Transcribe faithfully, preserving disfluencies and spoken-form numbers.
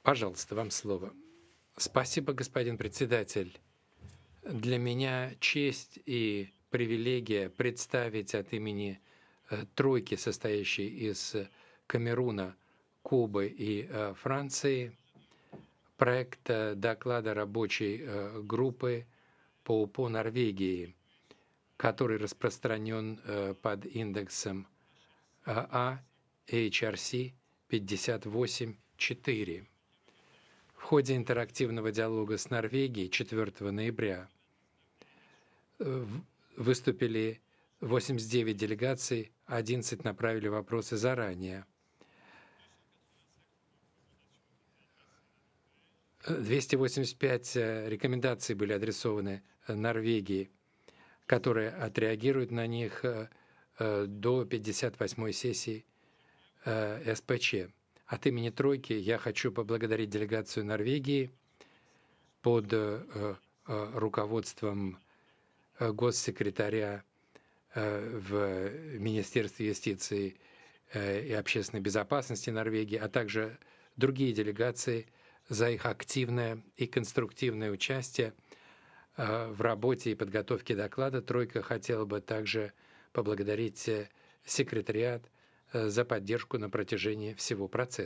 Пожалуйста, вам слово. Спасибо, господин председатель. Для меня честь и привилегия представить от имени э, тройки, состоящей из э, Камеруна, Кубы и э, Франции, проект э, доклада рабочей э, группы по, по Норвегии, который распространен э, под индексом А H R C пятьдесят восемь четыре. В ходе интерактивного диалога с Норвегией четвёртого ноября э, в- выступили восемьдесят девять делегаций, одиннадцать направили вопросы заранее. Э, двести восемьдесят пять э, рекомендаций были адресованы э, Норвегии, которая отреагирует на них э, э, до пятьдесят восьмой сессии э, С П Ч. От имени Тройки я хочу поблагодарить делегацию Норвегии под э, э, руководством э, госсекретаря э, в Министерстве юстиции э, и общественной безопасности Норвегии, а также другие делегации за их активное и конструктивное участие э, в работе и подготовке доклада. Тройка хотела бы также поблагодарить э, секретариат э, за поддержку на протяжении всего процесса.